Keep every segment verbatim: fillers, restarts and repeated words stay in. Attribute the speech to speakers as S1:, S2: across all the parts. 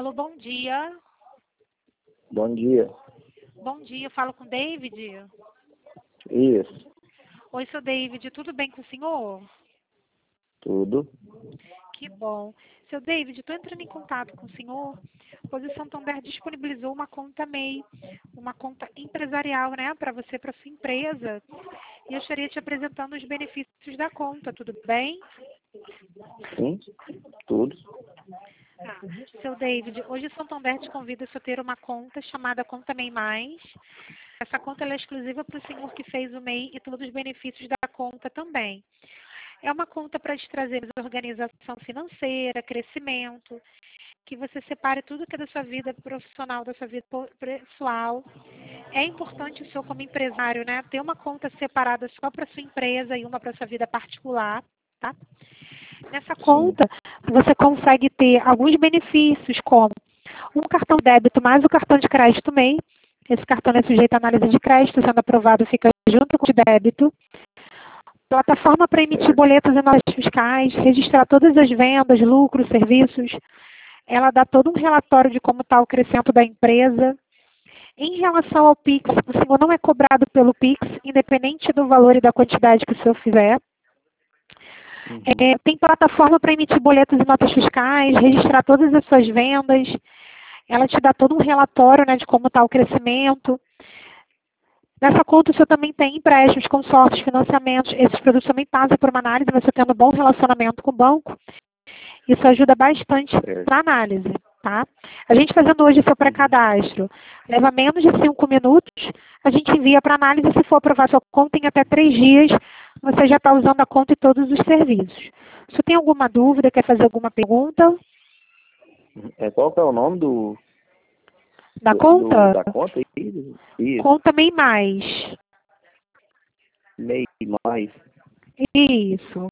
S1: Alô, bom dia.
S2: Bom dia.
S1: Bom dia, eu falo com o David.
S2: Isso,
S1: Oi, seu David, tudo bem com o senhor?
S2: tudo.
S1: Que bom. Seu David, estou entrando em contato com o senhor, pois o Santander disponibilizou uma conta M E I, uma conta empresarial, né, para você, para sua empresa. E eu estaria te apresentando os benefícios da conta, tudo bem?
S2: Sim, tudo.
S1: Ah, seu David, hoje o Santander te convida a ter uma conta chamada Conta M E I Mais. Essa conta ela é exclusiva para o senhor que fez o M E I e todos os benefícios da conta também. É uma conta para te trazer organização financeira, crescimento, que você separe tudo que é da sua vida profissional, da sua vida pessoal. É importante o senhor, como empresário, né, ter uma conta separada só para sua empresa e uma para sua vida particular, tá? Nessa
S2: Sim.
S1: conta, você consegue ter alguns benefícios, como um cartão de débito mais o cartão de crédito M E I. Esse cartão é sujeito à análise de crédito, sendo aprovado, fica junto com o de débito. Plataforma para emitir
S2: Certo.
S1: boletos e notas fiscais, registrar todas as vendas, lucros, serviços. Ela dá todo um relatório de como está o crescimento da empresa. Em relação ao Pix, o senhor não é cobrado pelo Pix, independente do valor e da quantidade que o senhor fizer.
S2: Uhum.
S1: É, tem plataforma para emitir boletos e notas fiscais, registrar todas as suas vendas. Ela te dá todo um relatório, né, de como está o crescimento. Nessa conta, o senhor também tem empréstimos, consórcios, financiamentos. Esses produtos também passam por uma análise, você tendo um bom relacionamento com o banco. Isso ajuda bastante
S2: Certo.
S1: na análise, tá? A gente fazendo hoje o seu pré-cadastro, leva menos de cinco minutos, a gente envia para análise. Se for aprovar sua conta, em até três dias, você já está usando a conta e todos os serviços. Se tem alguma dúvida, quer fazer alguma pergunta
S2: É, qual que é o nome do,
S1: da
S2: do,
S1: conta?
S2: do- da conta aí? Isso,
S1: Conta M E I Mais.
S2: M E I mais.
S1: Isso.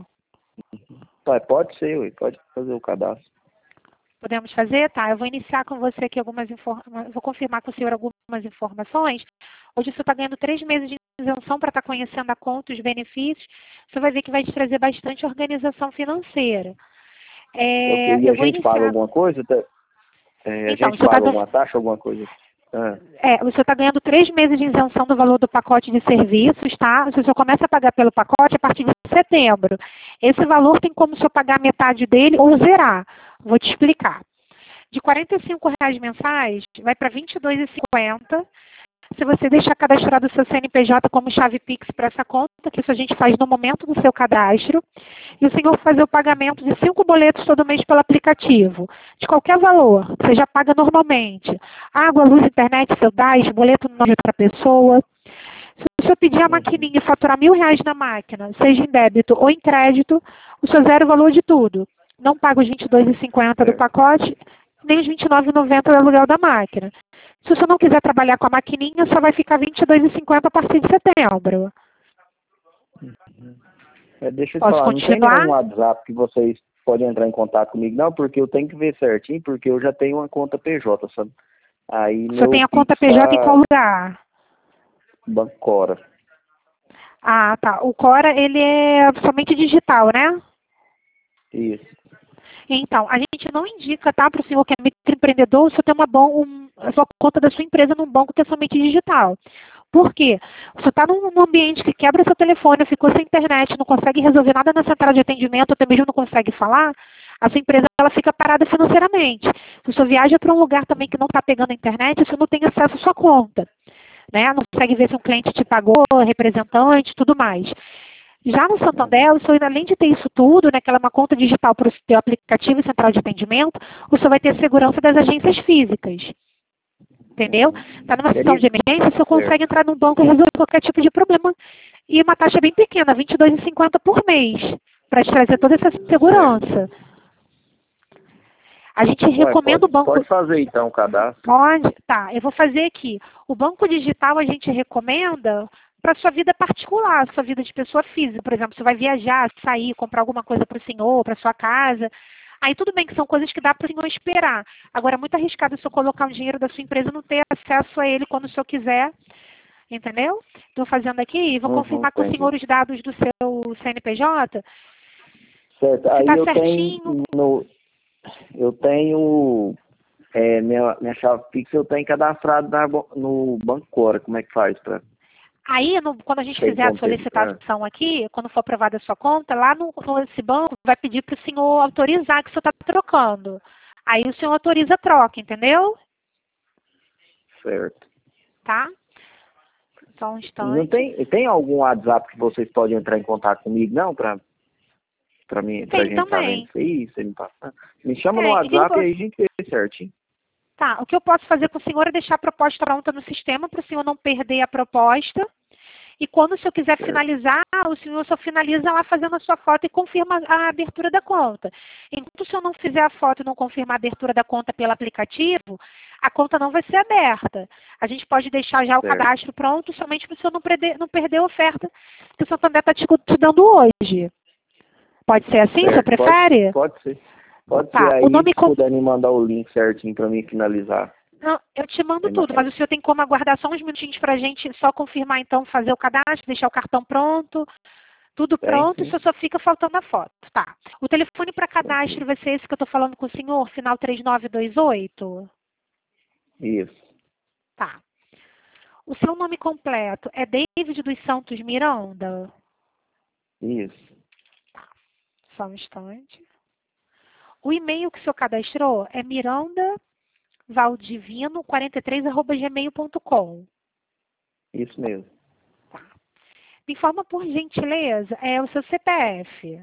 S2: Pai, pode ser, ué, pode fazer o cadastro.
S1: Podemos fazer? Tá, eu vou iniciar com você aqui algumas informações, vou confirmar com o senhor algumas informações. Hoje o senhor está ganhando três meses de isenção para estar conhecendo a conta, os benefícios. Você vai ver que vai te trazer bastante organização financeira.
S2: Ok,
S1: É,
S2: e
S1: eu
S2: a
S1: vou
S2: gente paga
S1: iniciar.
S2: alguma coisa? Tá? É, a
S1: Então, o
S2: gente
S1: senhor está
S2: paga alguma taxa, alguma coisa? Ah,
S1: é, o senhor está ganhando três meses de isenção do valor do pacote de serviços, tá? O senhor começa a pagar pelo pacote a partir de setembro. Esse valor tem como o senhor pagar metade dele ou zerar. Vou te explicar. De quarenta e cinco reais mensais, vai para vinte e dois reais e cinquenta centavos. Se você deixar cadastrado o seu C N P J como chave Pix para essa conta, que isso a gente faz no momento do seu cadastro, e o senhor fazer o pagamento de cinco boletos todo mês pelo aplicativo, de qualquer valor, você já paga normalmente. Água, luz, internet, seu D A S, boleto no nome de outra pessoa. Se o senhor pedir a
S2: uhum.
S1: maquininha e faturar mil reais na máquina, seja em débito ou em crédito, o senhor zera o valor de tudo. Não paga os vinte e dois reais e cinquenta centavos do
S2: Certo.
S1: pacote, nem os vinte e nove reais e noventa centavos do aluguel da máquina. Se o senhor não quiser trabalhar com a maquininha, só vai ficar vinte e dois reais e cinquenta centavos a partir de setembro.
S2: É, deixa eu te
S1: Posso
S2: falar, não tem
S1: continuar?
S2: nenhum WhatsApp que vocês podem entrar em contato comigo, não, porque eu tenho que ver certinho, porque eu já tenho uma conta P J, sabe? Aí
S1: O senhor
S2: meu
S1: tem a conta
S2: Pix
S1: P J em qual
S2: tá
S1: lugar?
S2: Banco Cora.
S1: Ah, tá. O Cora, ele é somente digital, né?
S2: Isso.
S1: Então, a gente não indica, tá, para o senhor que é microempreendedor, o senhor ter uma bom, um, a sua conta da sua empresa num banco que é somente digital. Por quê? O senhor está num, num ambiente que quebra seu telefone, ficou sem internet, não consegue resolver nada na central de atendimento, até mesmo não consegue falar, a sua empresa ela fica parada financeiramente. Se o senhor viaja para um lugar também que não está pegando a internet, o senhor não tem acesso à sua conta, né? Não consegue ver se um cliente te pagou, representante, tudo mais. Já no Santander, o senhor, além de ter isso tudo, né, que ela é uma conta digital para o seu aplicativo e central de atendimento, o senhor vai ter segurança das agências físicas. Entendeu? Está numa situação
S2: Seria
S1: de emergência, o senhor consegue
S2: certo.
S1: entrar num banco e resolver qualquer tipo de problema. E uma taxa bem pequena, vinte e dois reais e cinquenta centavos por mês, para te trazer toda essa
S2: Certo.
S1: segurança. A gente
S2: Ué,
S1: recomenda
S2: pode,
S1: o banco.
S2: pode fazer então o cadastro.
S1: Pode? Tá, eu vou fazer aqui. O banco digital a gente recomenda para sua vida particular, sua vida de pessoa física. Por exemplo, você vai viajar, sair, comprar alguma coisa para o senhor, para sua casa. Aí tudo bem que são coisas que dá para o senhor esperar. Agora, é muito arriscado o senhor colocar um dinheiro da sua empresa e não ter acesso a ele quando o senhor quiser. Entendeu? Estou fazendo aqui e vou
S2: Uhum,
S1: confirmar com o
S2: entendi.
S1: senhor os dados do seu C N P J.
S2: Certo.
S1: Se
S2: Aí
S1: está
S2: eu tenho
S1: certinho.
S2: no eu tenho É, minha, minha chave fixa eu tenho cadastrado na, no Banco Cora. Como é que faz para
S1: Aí, no- quando a gente
S2: tem
S1: fizer a
S2: como ter?
S1: solicitação aqui, quando for aprovada a sua conta, lá no, no esse banco vai pedir para o senhor autorizar que o senhor está trocando. Aí o senhor autoriza a troca, entendeu?
S2: Certo.
S1: Tá? Só um
S2: E não
S1: instante.
S2: tem, tem algum WhatsApp que vocês podem entrar em contato comigo, não? Para para mim, pra
S1: Tem
S2: gente estar vendo
S1: também.
S2: isso aí, você me passa. Me chama no
S1: Tem. O que eu
S2: WhatsApp e
S1: posso-
S2: aí a gente vê certinho.
S1: Tá, o que eu posso fazer com o senhor é deixar a proposta pronta no sistema para o senhor não perder a proposta. E quando o senhor quiser
S2: Certo.
S1: finalizar, o senhor só finaliza lá fazendo a sua foto e confirma a abertura da conta. Enquanto o senhor não fizer a foto e não confirmar a abertura da conta pelo aplicativo, a conta não vai ser aberta. A gente pode deixar já o
S2: Certo.
S1: cadastro pronto somente para o senhor não perder, não perder a oferta que o Santander está te, te dando hoje. Pode ser assim? O senhor
S2: Certo.
S1: prefere?
S2: Pode, pode ser. Pode
S1: Tá.
S2: ser
S1: O
S2: aí,
S1: nome
S2: se
S1: com-
S2: puder me mandar o link certinho para mim finalizar.
S1: Não, eu te mando
S2: Tem
S1: tudo,
S2: mais.
S1: mas o senhor tem como aguardar só uns minutinhos para a gente só confirmar, então, fazer o cadastro, deixar o cartão pronto, tudo
S2: Tem,
S1: pronto,
S2: sim.
S1: só, só fica faltando a foto. Tá. O telefone para cadastro
S2: Ok.
S1: vai ser esse que eu estou falando com o senhor, final três nove dois oito?
S2: Isso.
S1: Tá. O seu nome completo é David dos Santos Miranda?
S2: Isso.
S1: Só um instante. O e-mail que o senhor cadastrou é mirandavaldivino quarenta e três arroba gmail ponto com.
S2: Isso mesmo.
S1: Me informa, por gentileza, é o seu C P F.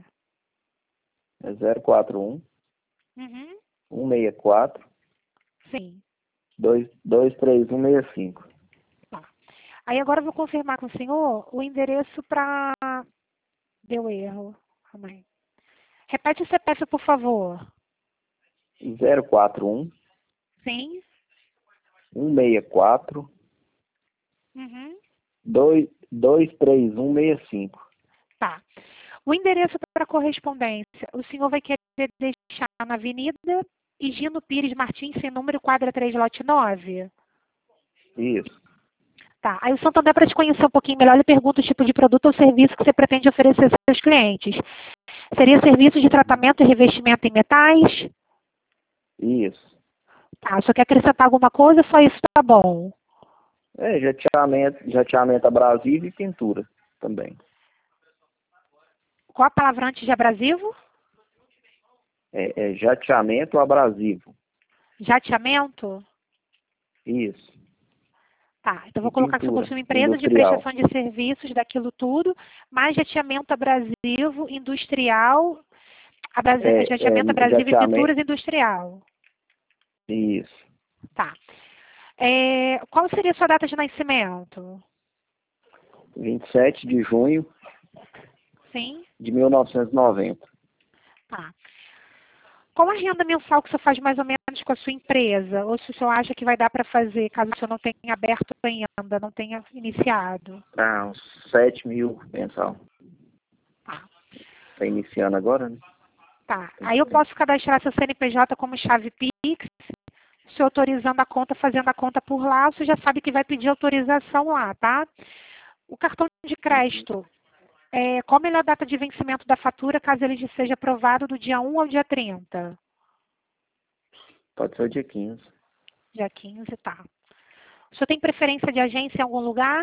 S2: É zero quatro um,
S1: Uhum.
S2: um seis quatro,
S1: Sim.
S2: dois três um seis cinco.
S1: Tá. Aí agora eu vou confirmar com o senhor o endereço para... Deu erro. Calma aí. Repete o C P F, por favor.
S2: zero quatro um,
S1: Sim.
S2: um seis quatro,
S1: Uhum.
S2: dois três um seis cinco.
S1: Tá. O endereço para correspondência, o senhor vai querer deixar na Avenida Higino Pires Martins, sem número, quadra três, lote nove?
S2: Isso.
S1: Tá. Aí o Santander, para te conhecer um pouquinho melhor, ele pergunta o tipo de produto ou serviço que você pretende oferecer aos seus clientes. Seria serviço de tratamento e revestimento em metais?
S2: Isso.
S1: Tá. Só quer acrescentar alguma coisa? Só isso tá bom.
S2: É, jateamento, jateamento abrasivo e pintura também.
S1: Qual a palavra antes de abrasivo?
S2: É, é jateamento abrasivo.
S1: Jateamento?
S2: Isso.
S1: Tá, então vou
S2: E
S1: colocar que você
S2: pintura
S1: possui uma empresa de
S2: industrial.
S1: prestação de serviços daquilo tudo, mais jateamento abrasivo, industrial, abrasi-
S2: É,
S1: jateamento
S2: é
S1: abrasivo e
S2: jateamento.
S1: pinturas industrial.
S2: Isso.
S1: Tá. É, qual seria a sua data de nascimento?
S2: vinte e sete de junho
S1: Sim?
S2: de mil novecentos e noventa.
S1: Tá. Qual a renda mensal que você faz mais ou menos com a sua empresa? Ou se o senhor acha que vai dar para fazer, caso o senhor não tenha aberto ainda, não tenha iniciado?
S2: Ah, uns sete mil mensal.
S1: Tá.
S2: Está iniciando agora, né?
S1: Tá. Aí eu posso cadastrar seu C N P J como chave Pix, se autorizando a conta, fazendo a conta por lá, você já sabe que vai pedir autorização lá, tá? O cartão de crédito, é, qual a melhor data de vencimento da fatura, caso ele seja aprovado do dia um ao dia trinta?
S2: Pode ser o dia quinze.
S1: Dia quinze, tá. O senhor tem preferência de agência em algum lugar?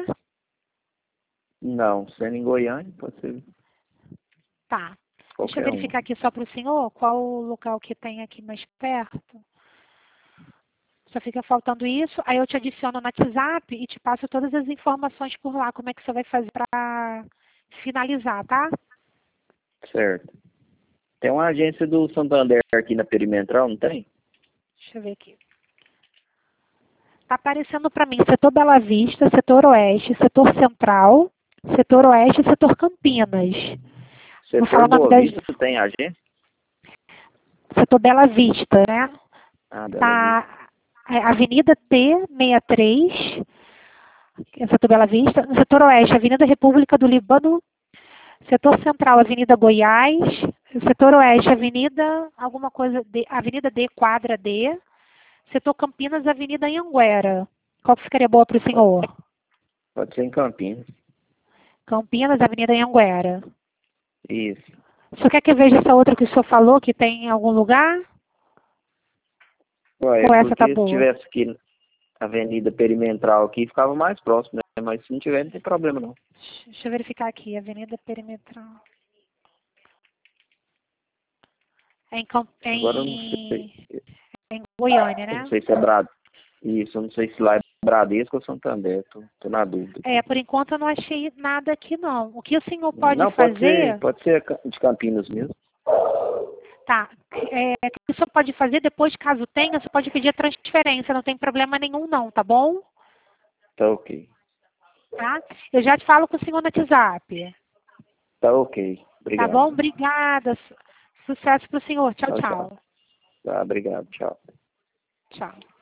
S2: Não, sendo em Goiânia, pode ser
S1: Tá. Deixa eu
S2: qualquer um.
S1: verificar aqui só para o senhor qual o local que tem aqui mais perto. Só fica faltando isso, aí eu te adiciono no WhatsApp e te passo todas as informações por lá, como é que você vai fazer para finalizar, tá?
S2: Certo. Tem uma agência do Santander aqui na Perimetral, não tem?
S1: Deixa eu ver aqui. Tá aparecendo para mim setor Bela Vista, setor Oeste, setor Central, setor Oeste e setor Campinas. Vou falar
S2: Setor
S1: o nome
S2: Boa
S1: das...
S2: Vista tem agência?
S1: Setor Bela Vista, né?
S2: Ah, Bela Vista.
S1: Tá, é, Avenida T sessenta e três, que é setor Bela Vista. No setor Oeste, Avenida República do Líbano. Setor Central, Avenida Goiás. Setor Oeste, Avenida alguma coisa, D, Avenida D, quadra D. Setor Campinas, Avenida Anhanguera. Qual que ficaria boa para o senhor?
S2: Pode ser em Campinas.
S1: Campinas, Avenida Anhanguera.
S2: Isso.
S1: O senhor quer que eu veja essa outra que o senhor falou, que tem em algum lugar?
S2: Ué,
S1: Ou essa
S2: porque
S1: tá
S2: se
S1: boa?
S2: tivesse aqui na Avenida Perimetral aqui, ficava mais próximo, né? Mas se não tiver, não tem problema não.
S1: Deixa eu verificar aqui, Avenida Perimetral. É em, Camp- é
S2: Agora eu não sei.
S1: em, é em Goiânia,
S2: Eu não
S1: né?
S2: sei se é Brad... Isso, eu não sei se lá é Bradesco ou Santander. Tô, tô na dúvida.
S1: É, por enquanto eu não achei nada aqui não. O que o senhor pode
S2: Não, pode ser,
S1: fazer,
S2: pode ser de Campinas mesmo.
S1: tá, é, o que o senhor pode fazer depois, caso tenha, você pode pedir a transferência, não tem problema nenhum não, tá bom?
S2: Tá ok.
S1: Tá? Eu já te falo com o senhor no WhatsApp.
S2: Tá ok.
S1: Tá
S2: Obrigado.
S1: bom? Obrigada. Su- Sucesso pro senhor. Tchau,
S2: Tchau, tchau.
S1: tchau.
S2: Tá, obrigado. Tchau.
S1: Tchau.